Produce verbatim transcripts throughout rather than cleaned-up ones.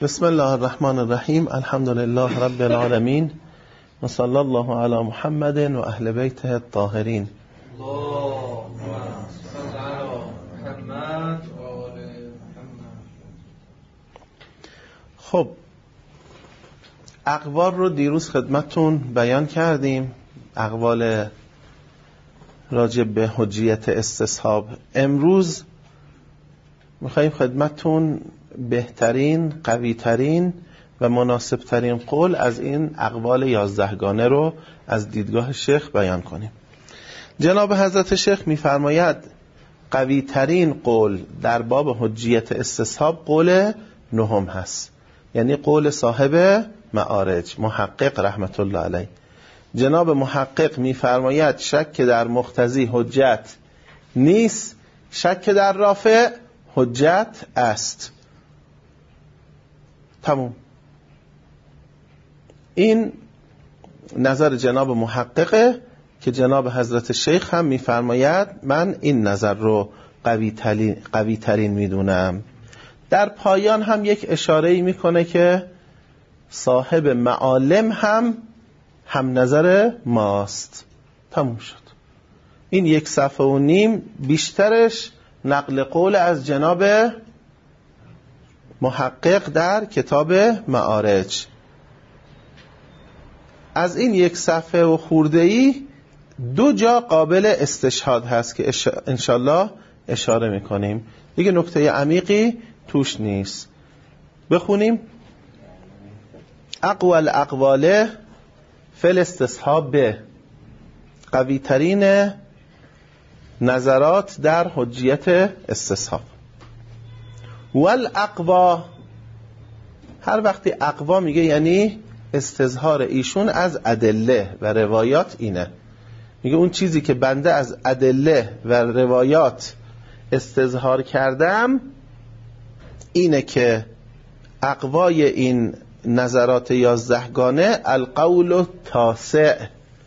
بسم الله الرحمن الرحیم. الحمد لله رب العالمین و صلی الله علی محمد و اهل بیته الطاهرین. خب اقوال رو دیروز خدمتتون بیان کردیم، اقوال راجع به حجیت استصحاب. امروز میخواییم خدمتتون بهترین، قویترین و مناسبترین قول از این اقوال یازدهگانه رو از دیدگاه شیخ بیان کنیم. جناب حضرت شیخ میفرماید قویترین قول در باب حجیت استصحاب قول نهم هست، یعنی قول صاحب معارج محقق رحمت الله علیه. جناب محقق میفرماید شک در مقتضی حجت نیست، شک در رافع حجت است. تموم. این نظر جناب محققه که جناب حضرت شیخ هم میفرماید من این نظر رو قوی ترین, قوی ترین میدونم. در پایان هم یک اشاره‌ای میکنه که صاحب معالم هم هم نظر ماست. تموم شد. این یک صفحه و نیم بیشترش نقل قول از جناب محقق در کتاب معارج. از این یک صفحه و خورده‌ای دو جا قابل استشهاد هست که انشالله اشاره میکنیم، دیگه نکته عمیقی توش نیست. بخونیم. اقوال اقواله فل استصحاب به، قوی ترین نظرات در حجیت استصحاب. والاقوا، هر وقتی اقوا میگه یعنی استظهار ایشون از ادله و روایات. اینه میگه اون چیزی که بنده از ادله و روایات استظهار کردم اینه که اقوای این نظرات یازدهگانه القول تاسع،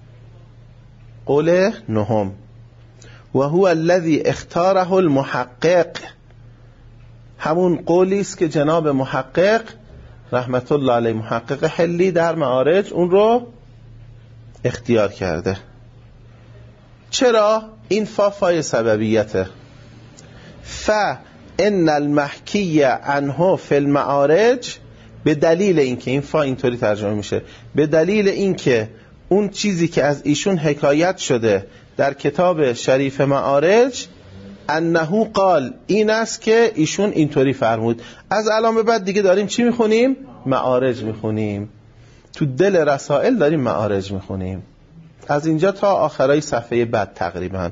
قول نهم، و هو الذي اختاره المحقق، همون قولی است که جناب محقق رحمت الله علیه محقق حلی در معارج اون رو اختیار کرده. چرا؟ این فا فای سببیته. ف ان المحکی عنه فی المعارج، به دلیل اینکه این فا اینطوری ترجمه میشه، به دلیل اینکه اون چیزی که از ایشون حکایت شده در کتاب شریف معارج انه قال، این است که ایشون اینطوری فرمود. از الان به بعد دیگه داریم چی میخونیم؟ معارج میخونیم. تو دل رسائل داریم معارج میخونیم، از اینجا تا آخرای صفحه بعد تقریبا.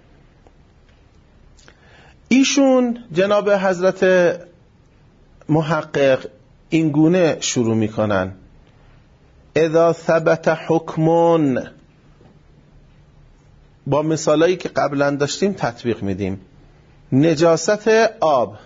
ایشون جناب حضرت محقق این گونه شروع میکنن: اذا ثبت حکمون، با مثالایی که قبلا داشتیم تطبیق میدیم. نجاست آب،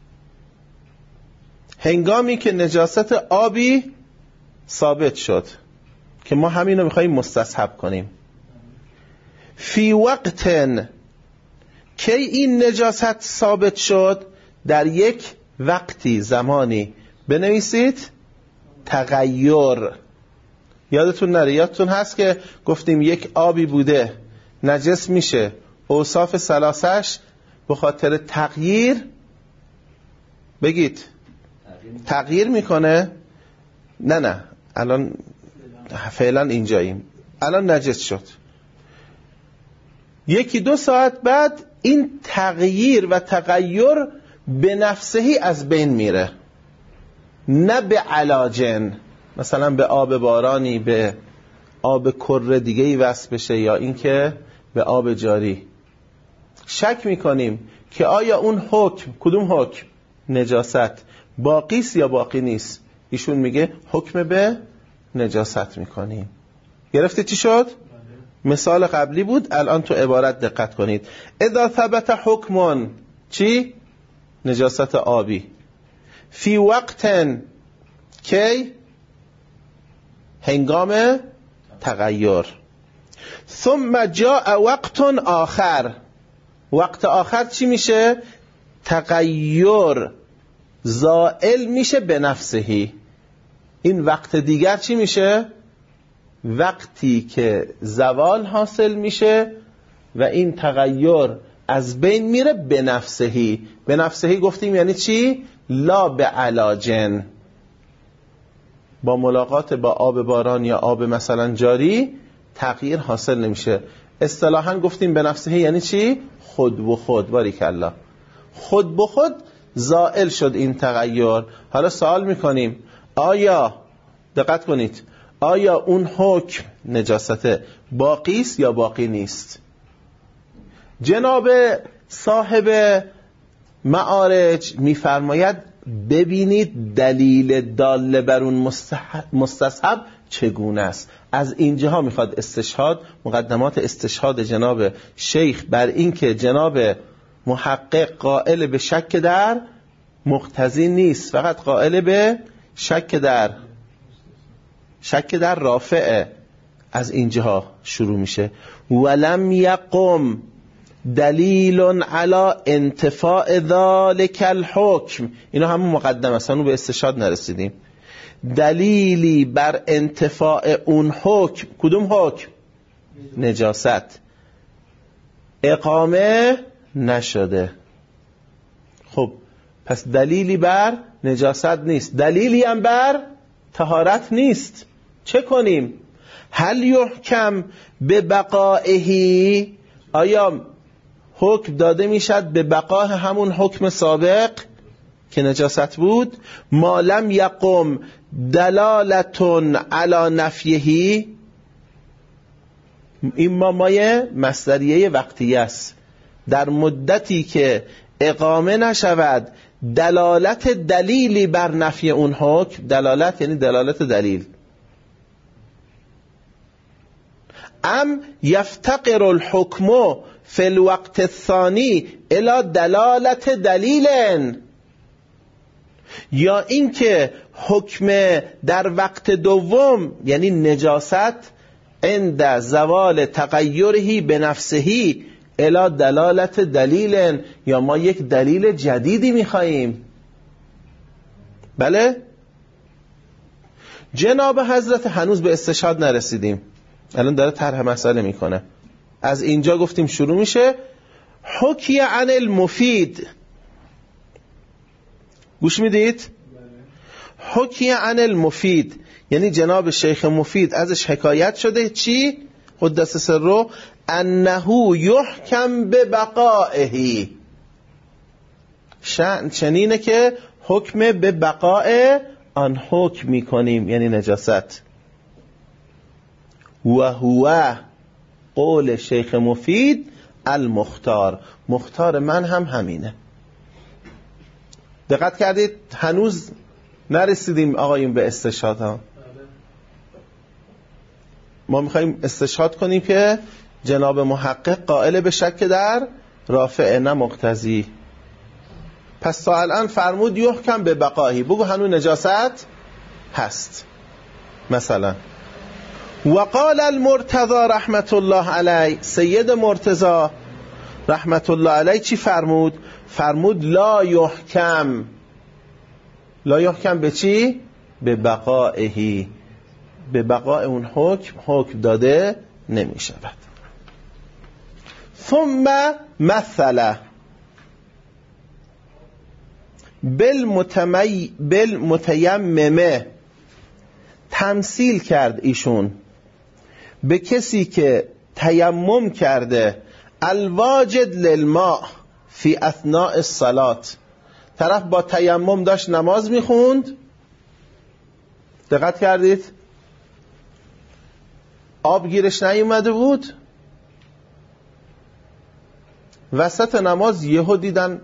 هنگامی که نجاست آبی ثابت شد که ما همین رو میخواییم مستصحب کنیم. فی وقت، کی این نجاست ثابت شد؟ در یک وقتی، زمانی. بنویسید تغییر. یادتون نره، یادتون هست که گفتیم یک آبی بوده نجس میشه، اوصاف ثلاثش به خاطر تغییر، بگید تغییر میکنه. نه نه الان فعلا اینجاییم، الان نجس شد. یکی دو ساعت بعد این تغییر و تغییر به نفسهی از بین میره، نه به علاجن، مثلا به آب بارانی به آب کره دیگه‌ای وصل بشه یا اینکه به آب جاری. شک میکنیم که آیا اون حکم، کدوم حکم؟ نجاست، باقیست یا باقی نیست؟ ایشون میگه حکم به نجاست میکنیم. گرفته چی شد؟ مثال قبلی بود، الان تو عبارت دقت کنید. اذا ثبت حکمون، چی؟ نجاست آبی. فی وقت، کی؟ هنگام تغییر. ثم جاء وقت آخر، وقت آخر چی میشه؟ تغییر زائل میشه به نفسهی. این وقت دیگر چی میشه؟ وقتی که زوال حاصل میشه و این تغییر از بین میره به نفسهی. به نفسهی گفتیم یعنی چی؟ لا به علاجن، با ملاقات با آب باران یا آب مثلا جاری تغییر حاصل نمیشه. اصطلاحاً گفتیم به نفسهی یعنی چی؟ خود به خود. باریک الله، خود به خود زائل شد این تغییر. حالا سوال میکنیم آیا، دقت کنید، آیا اون حکم نجاست باقی است یا باقی نیست؟ جناب صاحب معارج میفرماید ببینید دلیل داله بر اون مستصحب چگونه است. از اینجاها میخواد استشهاد، مقدمات استشهاد جناب شیخ بر این که جناب محقق قائل به شک در مقتضی نیست، فقط قائل به شک در شک در رافعه. از اینجاها شروع میشه. ولم یقم دلیل علی انتفاء ذلک الحکم. اینا همون مقدمه است، هنوز به استشهاد نرسیدیم. دلیلی بر انتفاء اون حکم، کدوم حکم؟ نجاست، اقامه نشده. خب پس دلیلی بر نجاست نیست، دلیلی هم بر طهارت نیست. چه کنیم؟ هل یحکم به بقائه، آیا حکم داده میشد به بقای همون حکم سابق که نجاست بود؟ ما لم یقم دلالتون علی نفیه، این ما مایه مصدریه وقتیه است. در مدتی که اقامه نشود دلالت دلیلی بر نفی اون حکم، دلالت یعنی دلالت دلیل، ام یفتقر الحکم فی الوقت الثانی الی دلالت دلیل، یا اینکه حکم در وقت دوم یعنی نجاست عند زوال تغییره به نفسهی الی دلالت دلیل، یا ما یک دلیل جدیدی میخواییم. بله جناب حضرت هنوز به استشهاد نرسیدیم، الان داره طرح مسئله میکنه. از اینجا گفتیم شروع میشه. حکی عن المفید، گوش میدید؟ حکی عن المفید یعنی جناب شیخ مفید ازش حکایت شده. چی؟ قدس سره انه یحکم به بقائه، شأن چنینه که حکم به بقاء آن حکم میکنیم یعنی نجاست. و هو قول شیخ مفید المختار، مختار من هم همینه. دقت کردید هنوز نرسیدیم آقایون به استشهاد ها. ما میخواییم استشهاد کنیم که جناب محقق قائل به شک در رافع نه مقتضی. پس تا الان فرمود یحکم به بقاهی، بگو هنوز نجاست هست. مثلا وقال المرتضی رحمت الله علی، سید مرتضی رحمت الله علی چی فرمود؟ فرمود لا یحکم، لا یحکم به چی؟ به بقائه، به بقاء اون حکم حکم داده نمی شود. ثم مثلا بالمتمی بالمتیممه، تمثیل کرد ایشون به کسی که تیمم کرده الواجد للماء فی اثناء الصلاة، طرف با تیمم داشت نماز میخوند، دقت کردید آب گیرش نیومده بود، وسط نماز یهو دیدن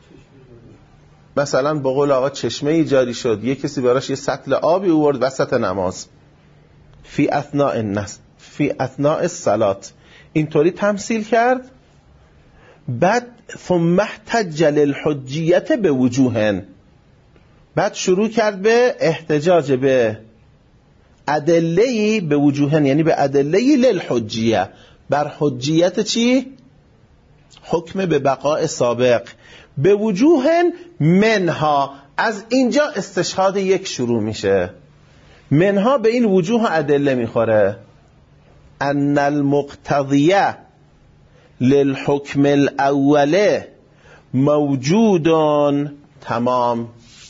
مثلا به قول آقا چشمه ای جاری شد، یه کسی براش یه سطل آبی آورد وسط نماز، فی اثناء النس فی اثناء الصلاة، اینطوری تمثیل کرد. بعد ثم احتج للحجیت به وجوهن، بعد شروع کرد به احتجاج به ادله‌ای، به وجوهن یعنی به ادله‌ای للحجیه، بر حجیت چی؟ حکم به بقاء سابق. به وجوهن منها، از اینجا استشهاد یک شروع میشه. منها به این وجوه ادله میخوره. ان المقتضیه للحکم الاوله موجودون. تمام.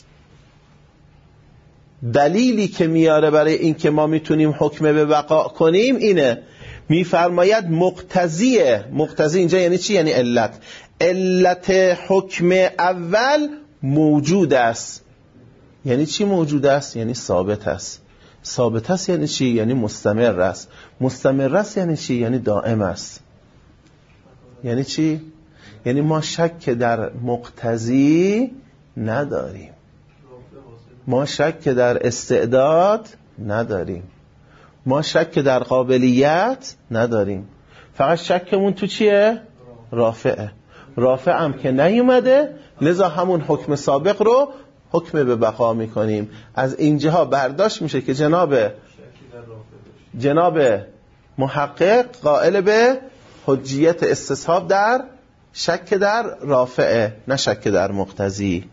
دلیلی که میاره برای این که ما میتونیم حکم به بقا کنیم اینه، میفرماید مقتضیه. مقتضی اینجا یعنی چی؟ یعنی علت. علت حکم اول موجود است. یعنی چی موجود است؟ یعنی ثابت است. ثابت است یعنی چی؟ یعنی مستمر است. مستمر است یعنی چی؟ یعنی دائم است. یعنی چی؟ یعنی ما شک در مقتضی نداریم، ما شک در استعداد نداریم، ما شک در قابلیت نداریم. فقط شکمون تو چیه؟ رافعه. رافع هم که نیومده، لذا همون حکم سابق رو حکم به بقا میکنیم. از اینجاها برداشت میشه که جناب جناب محقق قائل به حجیت استصحاب در شک در رافعه، نه شک در مقتضی.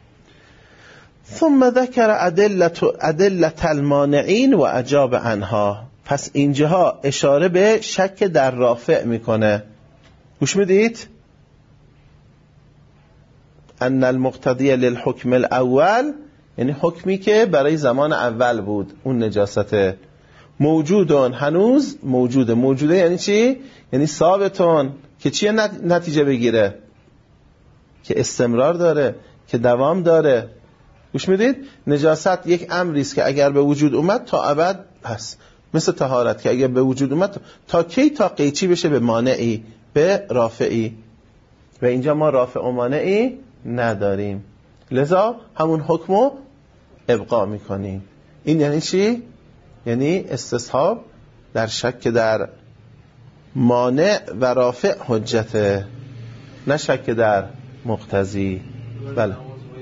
ثم ذکر ادله ادله المانعین و اجاب عنها. پس اینجاها اشاره به شک در رافع میکنه. گوش میدید؟ ان المقتضی للحکم الاول یعنی حکمی که برای زمان اول بود، اون نجاسته. موجودون هنوز موجوده. موجوده یعنی چی؟ یعنی ثابتون که چیه نتیجه بگیره، که استمرار داره، که دوام داره. گوش میدید؟ نجاست یک امری است که اگر به وجود اومد تا ابد هست، مثل طهارت که اگر به وجود اومد تا کی؟ تا قیچی بشه به مانعی، به رافعی. و اینجا ما رافع و مانعی نداریم، لذا همون حکمو ابقا میکنیم. این یعنی چی؟ یعنی استصحاب در شک در مانع و رافع حجته، نه شک در مقتضی. بله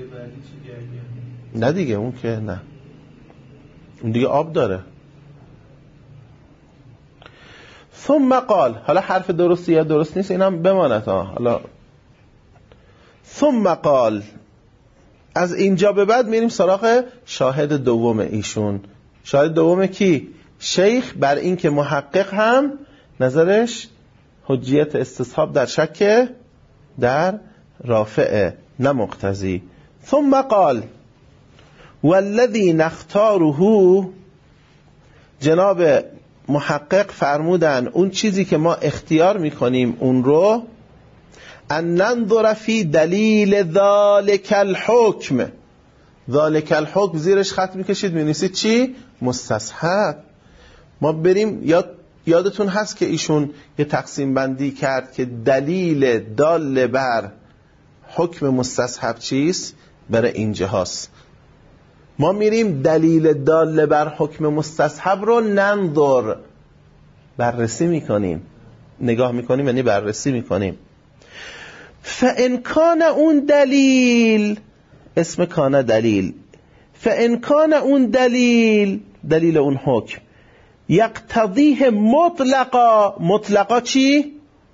نه دیگه، اون که نه، اون دیگه آب داره. ثم قال، حالا حرف درستی یا درست نیست اینم بماند ها. حالا ثم قال، از اینجا به بعد میریم سراغ شاهد دوم ایشون. شاهد دوم کی؟ شیخ بر این که محقق هم نظرش حجیت استصحاب در شک در رافعه، نه مقتضی. ثم قال والذی نختاره، جناب محقق فرمودن اون چیزی که ما اختیار میکنیم اون رو، ان ننظر فی دلیل ذالک الحکم. ذالک الحکم زیرش خط میکشید می‌نویسید چی؟ مستصحب. ما بریم، یاد یادتون هست که ایشون یه تقسیم بندی کرد که دلیل دال بر حکم مستصحب چیست؟ برای اینجاست. ما میریم دلیل دال بر حکم مستصحب رو ننظر، بررسی میکنیم. نگاه میکنیم یعنی بررسی میکنیم. فان کان اون دلیل، اسم کان دلیل، فان کان اون دلیل، دلیل اون حکم، یقتضیه مطلقا. مطلقا چی؟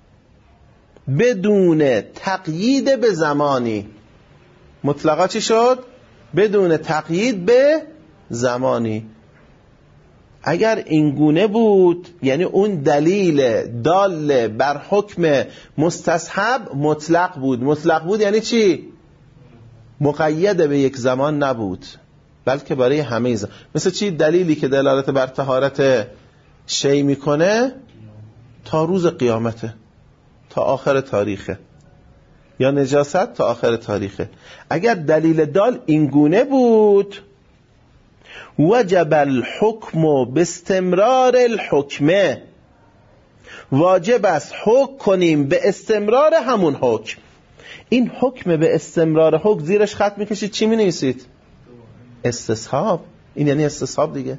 بدون تقیید به زمانی. مطلقا چی شد؟ بدون تقیید به زمانی. اگر این گونه بود یعنی اون دلیل دال بر حکم مستصحب مطلق بود. مطلق بود یعنی چی؟ مقید به یک زمان نبود، بلکه برای همه زمان. مثل چی؟ دلیلی که دلالت بر طهارت شی میکنه تا روز قیامته، تا آخر تاریخه، یا نجاست تا آخر تاریخه. اگر دلیل دال این گونه بود وجب الحکم باستمرار الحکمه، واجب است حکم کنیم به استمرار همون حکم. این حکم به استمرار حکم زیرش خط میکشید چی مینویسید؟ استصحاب. این یعنی استصحاب دیگه.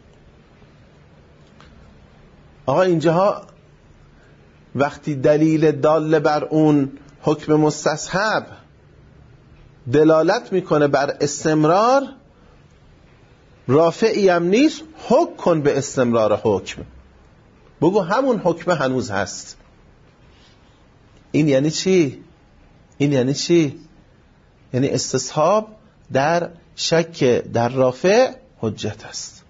آقا اینجاها وقتی دلیل دال بر اون حکم مستصحب دلالت میکنه بر استمرار، رافعی هم نیست، حکم کن به استمرار حکم. بگو همون حکم هنوز هست. این یعنی چی؟ این یعنی چی؟ یعنی استصحاب در شک در رافع حجت است.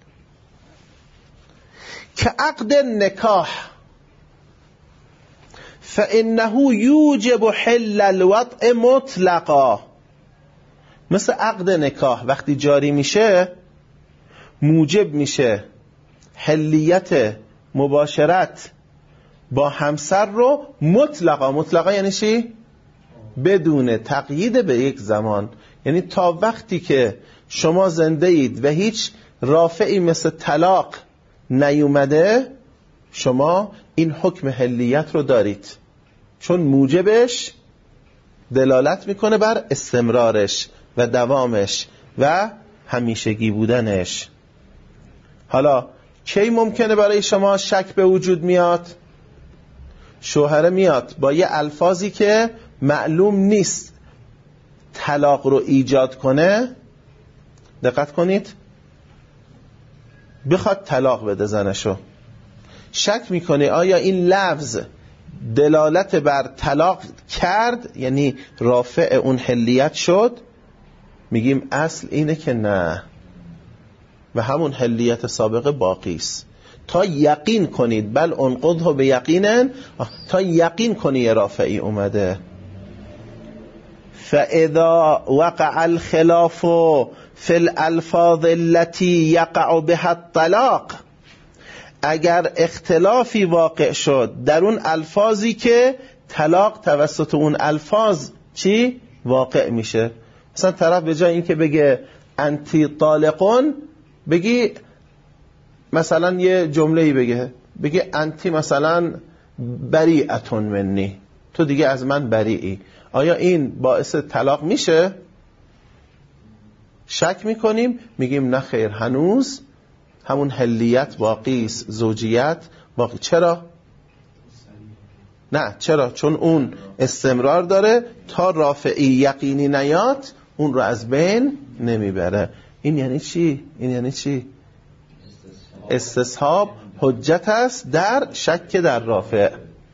که عقد نکاح فإنه یوجب حل الوطء مطلقا، مثل عقد نکاح وقتی جاری میشه موجب میشه حلیت مباشرت با همسر رو مطلقا. مطلقا یعنی چی؟ بدون تقیید به یک زمان، یعنی تا وقتی که شما زنده اید و هیچ رافعی مثل طلاق نیومده شما این حکم حلیت رو دارید، چون موجبش دلالت میکنه بر استمرارش و دوامش و همیشگی بودنش. حالا کی ممکنه برای شما شک به وجود میاد؟ شوهر میاد با یه الفاظی که معلوم نیست طلاق رو ایجاد کنه، دقت کنید، بخواد طلاق بده زنشو، شک میکنه آیا این لفظ دلالت بر طلاق کرد، یعنی رافع اون حلیت شد؟ میگیم اصل اینه که نه و همون حلیت سابقه باقی است تا یقین کنید، بل انقضه به یقینن، تا یقین کنی یه رافعی اومده. فاذا وقع الخلاف فی الالفاظ التي یقع بها الطلاق، اگر اختلافی واقع شد در اون الفاظی که طلاق توسط اون الفاظ چی؟ واقع میشه. مثلا طرف به جای این که بگه انتی طالقون بگی مثلا یه جمله‌ای بگه بگه انتی مثلا بریئتون منی، تو دیگه از من بریئی. آیا این باعث طلاق میشه؟ شک میکنیم، میگیم نه خیر، هنوز همون حلیت باقی است، زوجیت باقی. چرا؟ نه چرا؟ چون اون استمرار داره تا رافعی یقینی نیاد اون رو از بین نمیبره. این یعنی چی؟ این یعنی چی؟ استصحاب حجت است در شک در رافع.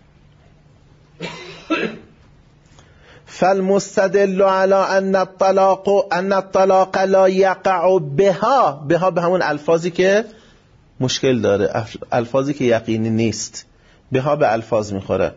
فالمستدل على ان الطلاق ان الطلاق لا يقع بها، بها به همون الفاظی که مشکل داره، الفاظی که یقینی نیست، بها به الفاظ میخوره.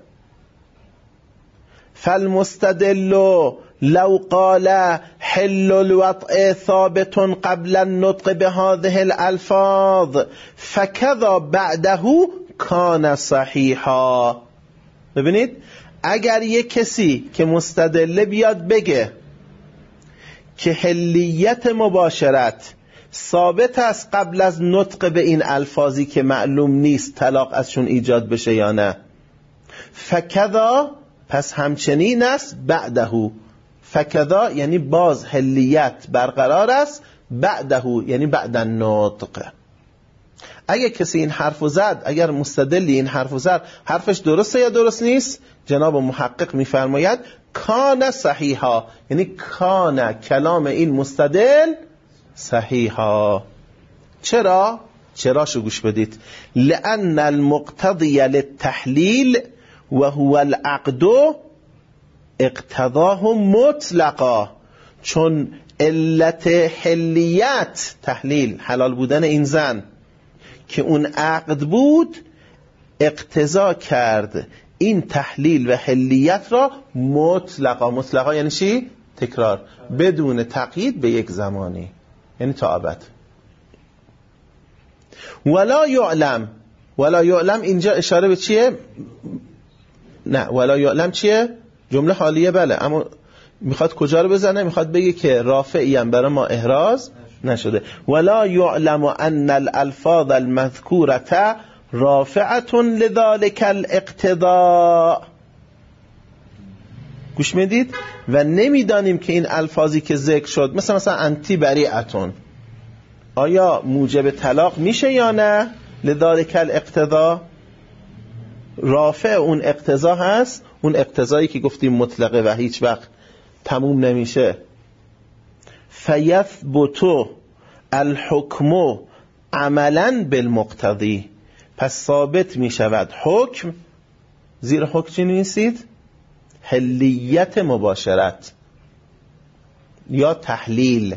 فالمستدل لو قال حل الوطء ثابت قبل النطق بهذه الالفاظ فكذا بعده كان صحيحا. ببینید اگر یک کسی که مستدل بیاد بگه که حلیت مباشرت ثابت است قبل از نطق به این الفاظی که معلوم نیست طلاق ازشون ایجاد بشه یا نه، فکذا پس همچنین است بعده، فکذا یعنی باز حلیت برقرار است، بعده یعنی بعد النطق. اگر کسی این حرفو زد، اگر مستدلی این حرفو زد، حرفش درسته یا درست نیست؟ جناب محقق میفرماید کان صحیحا، یعنی کان کلام این مستدل صحیحا. چرا؟ چرا شو گوش بدید. لأن المقتضی للتحلیل وهو العقد اقتضاه مطلقا، چون علت حلیت تحلیل حلال بودن این زن که اون عقد بود اقتضا کرد این تحلیل و حلیت را مطلقا. مطلقا یعنی چی؟ تکرار، بدون تقیید به یک زمانی، یعنی تا ابد. ولا یعلم، ولا یعلم اینجا اشاره به چیه؟ نه ولا یعلم چیه؟ جمله حالیه بله، اما میخواد کجا رو بزنه؟ میخواد بگه که رافعی هم برای ما احراز نشده. ولا یعلم ان الالفاظ المذکورة رافعة لذلك الاقتضاء. گوش میدید؟ و نمیدانیم که این الفاظی که ذکر شد مثلا مثلا انتی بریئتون آیا موجب طلاق میشه یا نه؟ لذلك الاقتضاء رافع اون اقتضا هست، اون اقتضایی که گفتیم مطلقه و هیچ وقت تموم نمیشه. فیثبت الحکم عملا بالمقتضی، پس ثابت می شود حکم، زیر حکم چی نیستید؟ حلیت مباشرت. یا تحلیل.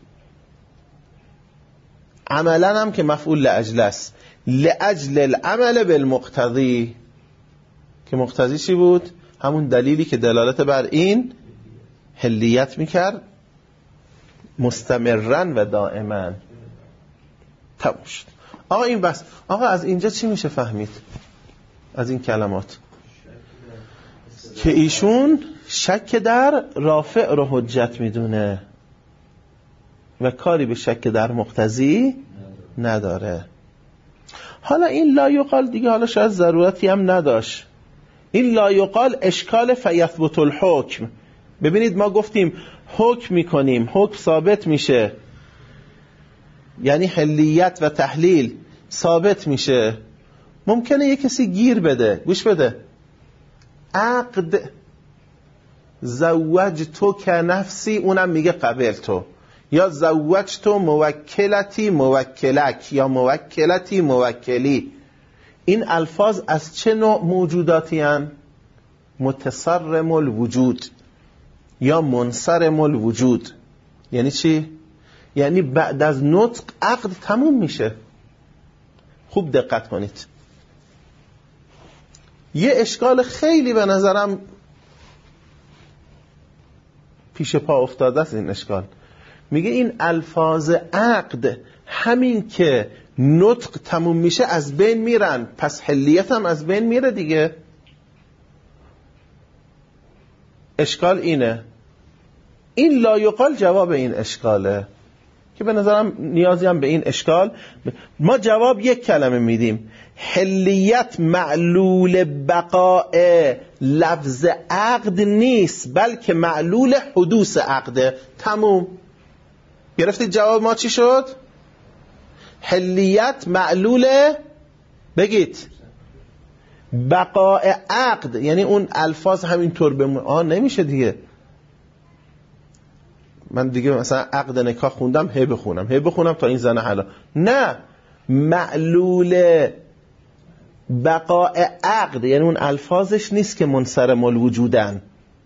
عملا هم که مفعول لاجل است، لاجل العمل بالمقتضی، که مقتضی چی بود؟ همون دلیلی که دلالت بر این حلیت میکرد مستمرن و دائما. تموم شد. آقا این بس. آقا از اینجا چی میشه فهمید از این کلمات؟ که ایشون شک در رافع رو حجت میدونه و کاری به شک در مقتضی نداره. حالا این لا یقال دیگه حالا شاید ضرورتی هم نداشت. این لا یقال اشکال فیثبت الحکم. ببینید ما گفتیم حکم میکنیم، حکم ثابت میشه، یعنی حلیت و تحلیل ثابت میشه. ممکنه یک کسی گیر بده، گوش بده، عقد زوج تو که نفسی، اونم میگه قبل تو، یا زوج تو موکلتی موکلک، یا موکلتی موکلی. این الفاظ از چه نوع موجوداتی هن؟ متصرم الوجود یا منصرم الوجود. یعنی چی؟ یعنی بعد از نطق عقد تموم میشه. خوب دقت کنید. یه اشکال خیلی به نظرم پیش پا افتاده است این اشکال. میگه این الفاظ عقد همین که نطق تموم میشه از بین میرن، پس حلیت هم از بین میره دیگه. اشکال اینه. این لا یقال جواب این اشکاله که به نظرم نیازی هم به این اشکال. ما جواب یک کلمه میدیم، حلیت معلول بقاء لفظ عقد نیست، بلکه معلول حدوث عقده. تموم. گرفتید جواب ما چی شد؟ حلیت معلول، بگید، بقاء عقد، یعنی اون الفاظ همینطور بمونه. آه نمیشه دیگه. من دیگه مثلا عقد نکاح خوندم هی بخونم هی بخونم تا این زنه حالا. نه، معلول بقاء عقد یعنی اون الفاظش نیست که منصرم الوجودن،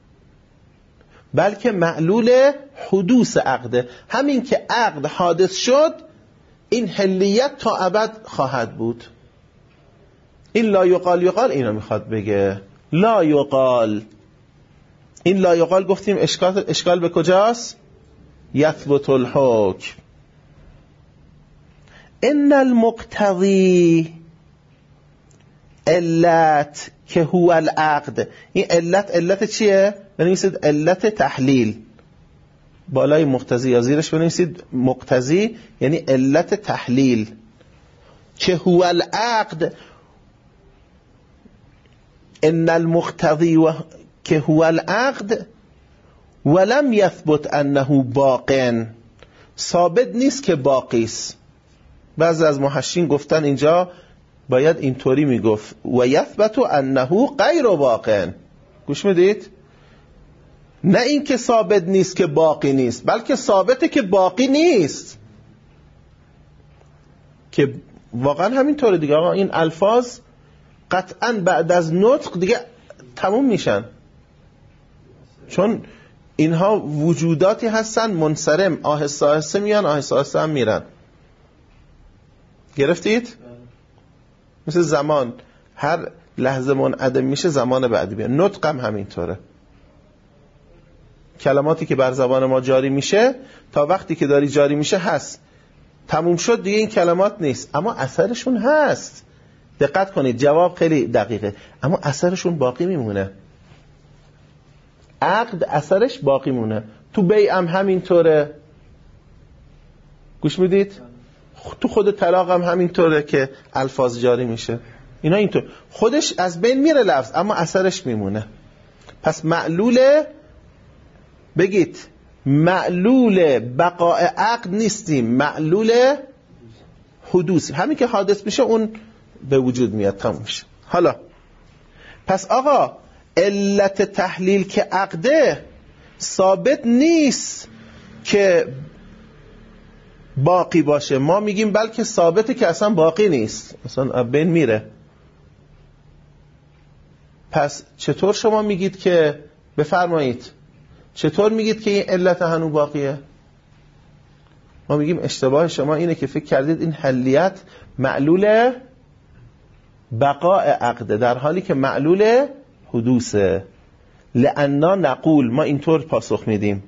بلکه معلول حدوث عقده. همین که عقد حادث شد این حلیت تا ابد خواهد بود. این لا یقال یقال اینو میخواد بگه. لا یقال، این لا یقال گفتیم اشکال, اشکال به کجاست؟ یثبت الحکم. ان المقتضی علت که هو العقد. این علت علت چیه؟ بنویسید علت تحلیل، بالای مقتضی یا زیرش بنویسید مقتضی، یعنی علت تحلیل. که هو العقد، ان المقتضی و که هو العقد ولم یثبت انه باقٍ، ثابت نیست که باقی است. بعضی از محشین گفتن اینجا باید اینطوری میگفت و یثبت انه غیر باقٍ. گوش میدید؟ نه این که ثابت نیست که باقی نیست، بلکه ثابته که باقی نیست، که واقعا همینطوره دیگه. آقا این الفاظ قطعا بعد از نطق دیگه تموم میشن، چون اینها وجوداتی هستن منصرم، آهسته آهسته میان آهسته آهسته هم میرن. گرفتید؟ مثل زمان، هر لحظه منعدم میشه زمان بعدی بیان. نطق هم همینطوره. کلماتی که بر زبان ما جاری میشه تا وقتی که داری جاری میشه هست، تموم شد دیگه این کلمات نیست، اما اثرشون هست. دقت کنید، جواب خیلی دقیقه، اما اثرشون باقی میمونه. عقد اثرش باقی مونه. تو بیع هم همینطوره. گوش میدید؟ تو خود طلاق هم همینطوره که الفاظ جاری میشه. اینا اینطور خودش از بین میره لفظ، اما اثرش میمونه. پس معلول، بگید، معلول بقاء عقد نیستیم، معلول حدوث. همین که حادث میشه اون به وجود میاد، تموم میشه. حالا پس آقا علت تحلیل که عقده ثابت نیست که باقی باشه. ما میگیم بلکه ثابته که اصلا باقی نیست، اصلا بین میره. پس چطور شما میگید که بفرمایید چطور میگید که این علت هنو باقیه؟ ما میگیم اشتباه شما اینه که فکر کردید این حلیت معلول بقاء عقده، در حالی که معلول حدوثه. لأننا نقول، ما اینطور پاسخ میدیم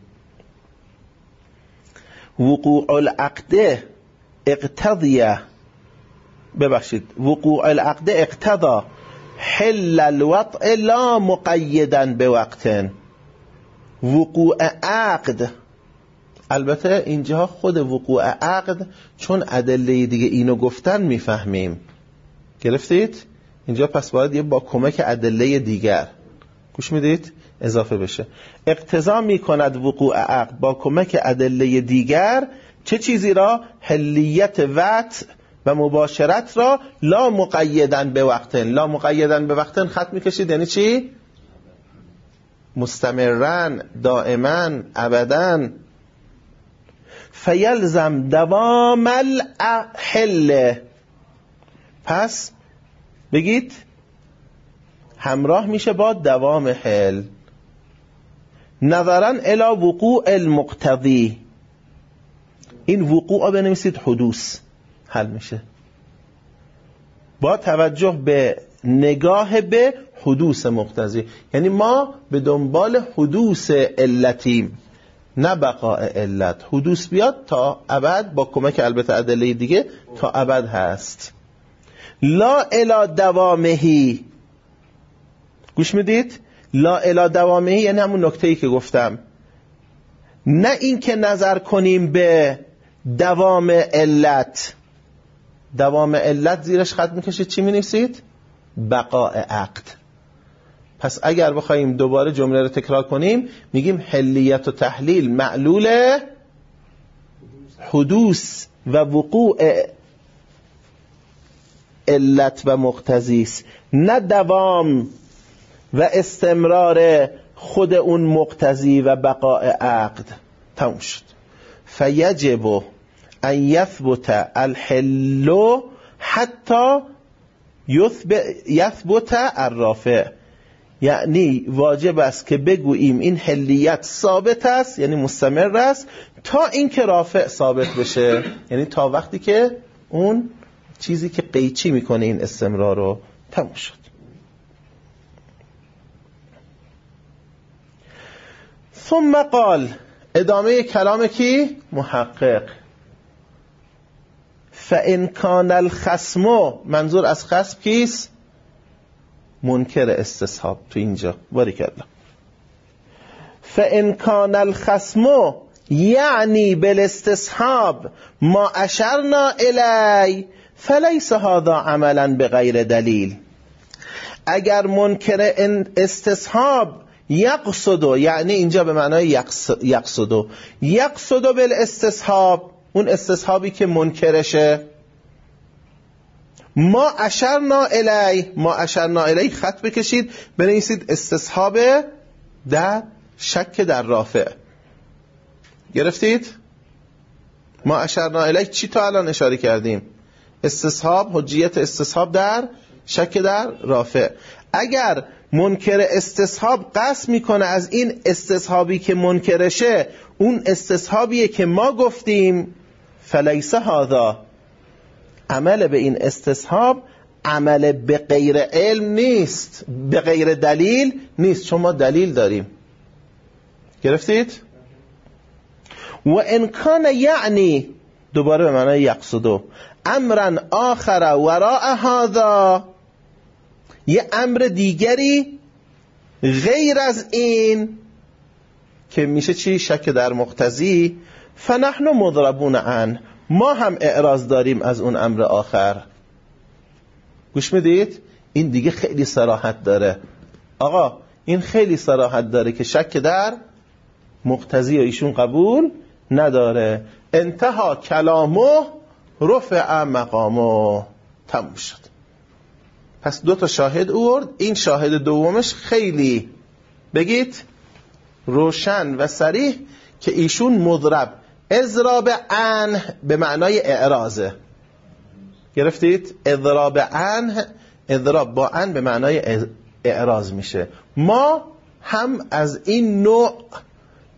وقوع العقده اقتضیه ببخشید وقوع العقده اقتضا حل الوطء لا مقیدا بوقت. وقوع عقد، البته اینجا خود وقوع عقد چون ادله دیگه اینو گفتن میفهمیم، گرفتید؟ اینجا پس باید یه با کمک ادله دیگر، گوش میدید؟ اضافه بشه. اقتضا میکند وقوع عقد با کمک ادله دیگر چه چیزی را؟ حلیت وطء و مباشرت را لا مقیدن به وقتن. لا مقیدن به وقتن خط میکشید یعنی چی؟ مستمرن، دائما، ابدا. فیلزم دوام الحل، پس بگید همراه میشه با دوام حل. نظرا الی وقوع المقتضی، این وقوع بنویسید حدوث، حل میشه با توجه به نگاه به حدوث مقتضی. یعنی ما به دنبال حدوث علتیم نه بقاء علت. حدوث بیاد تا ابد، با کمک البته ادله دیگه تا ابد هست. لا الی دوامهی، گوش میدید؟ لا الی دوامهی یعنی همون نکته‌ای که گفتم، نه این که نظر کنیم به دوام علت. دوام علت زیرش خط میکشید چی مینویسید؟ بقاء عقد. پس اگر بخوایم دوباره جمله رو تکرار کنیم میگیم حلیت و تحلیل معلول حدوث و وقوع علت و مقتضی است، نه دوام و استمرار خود اون مقتضی و بقاء عقد. تموم شد. فیجب ان یثبت الحل حتی یثبت الرافع، یعنی واجب است که بگوییم این حلیت ثابت است، یعنی مستمر است، تا اینکه رافع ثابت بشه، یعنی تا وقتی که اون چیزی که قیچی میکنه این استمرار رو. تموم شد. ثم قال، ادامه کلام کی؟ محقق. فإن كان الخصم، منظور از خصم کیست؟ منکر استصحاب. تو اینجا باریکالله. فإن كان الخصم یعنی بالاستصحاب ما اشرنا الی فلیس هذا عملا بغیر دلیل. اگر منکر استصحاب یقصد، یعنی اینجا به معنای یقصد، یقصد بالاستصحاب، اون استصحابی که منکرشه، ما اشرنا الی، ما اشرنا الی خط بکشید بنویسید استصحاب در شک در رافع. گرفتید؟ ما اشرنا الی چی تا الان اشاره کردیم؟ استصحاب، حجیت استصحاب در شک در رافع. اگر منکر استصحاب قصد میکنه از این استصحابی که منکرشه اون استصحابیه که ما گفتیم، فلیس هذا، عمل به این استصحاب عمل به غیر علم نیست، به غیر دلیل نیست، چون ما دلیل داریم. گرفتید؟ و ان کان یعنی، دوباره به معنای یقصدو، امرا آخر وراء هذا، یه امر دیگری غیر از این که میشه چی؟ شک در مقتضی. فنحن مضربون عن، ما هم اعراض داریم از اون امر آخر. گوش میدید؟ این دیگه خیلی صراحت داره. آقا این خیلی صراحت داره که شک در مقتضی ایشون قبول نداره. انتها کلامه رفع مقامه. تموم شد. پس دو تا شاهد آورد. این شاهد دومش خیلی بگید روشن و صریح که ایشون مضرب، اضراب عنه به معنای اعراضه. گرفتید؟ اضراب عنه، اضراب با عنه به معنای اعراض میشه. ما هم از این نوع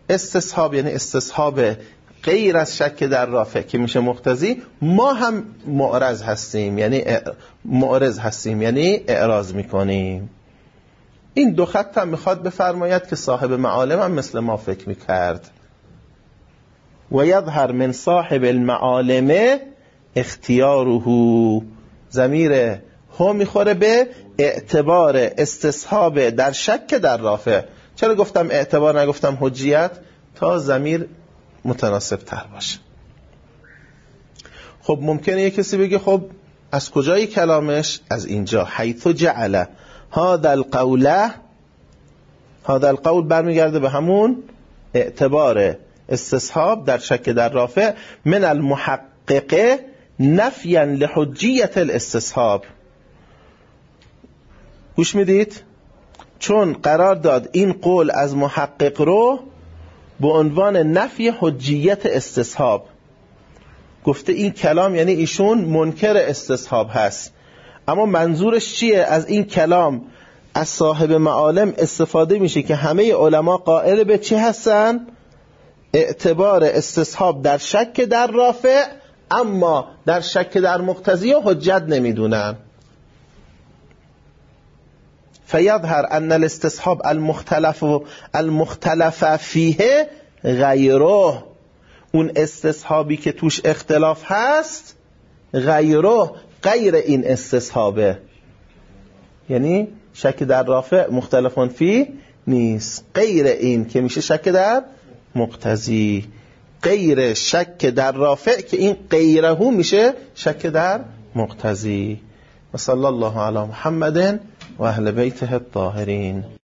استصحاب یعنی استصحاب غیر از شک در رافع که میشه مقتضی، ما هم معرض هستیم یعنی معرض هستیم یعنی اعراض میکنیم. این دو خط هم میخواد بفرماید که صاحب معالم هم مثل ما فکر میکرد. و یظهر من صاحب المعالم اختیاره، ضمیر هم میخوره به اعتبار استصحاب در شک در رافع. چرا گفتم اعتبار نگفتم حجیت؟ تا ضمیر متناسب تر باشه. خب ممکنه یک کسی بگه خب از کجای کلامش؟ از اینجا، حیث جعل هذا القول، هذا القول برمیگرده به همون اعتبار استصحاب در شک در رافع من المحقق نفیا لحجیت الاستصحاب. گوش میدید؟ چون قرار داد این قول از محقق رو به عنوان نفی حجیت استصحاب، گفته این کلام یعنی ایشون منکر استصحاب هست. اما منظورش چیه؟ از این کلام از صاحب معالم استفاده میشه که همه علما قائل به چی هستن؟ اعتبار استصحاب در شک در رافع، اما در شک در مقتضی و حجت نمیدونن. فیظهر ان الاستصحاب المختلف المختلف فیه غیره، اون استصحابی که توش اختلاف هست غیره، غیر این استصحابه، یعنی شک در رافع مختلفون فی نیست، غیر این که میشه شک در مقتضی، غیر شک در رافع که این غیره میشه شک در مقتضی. و صلی الله علی محمد و اهل بیته الطاهرین.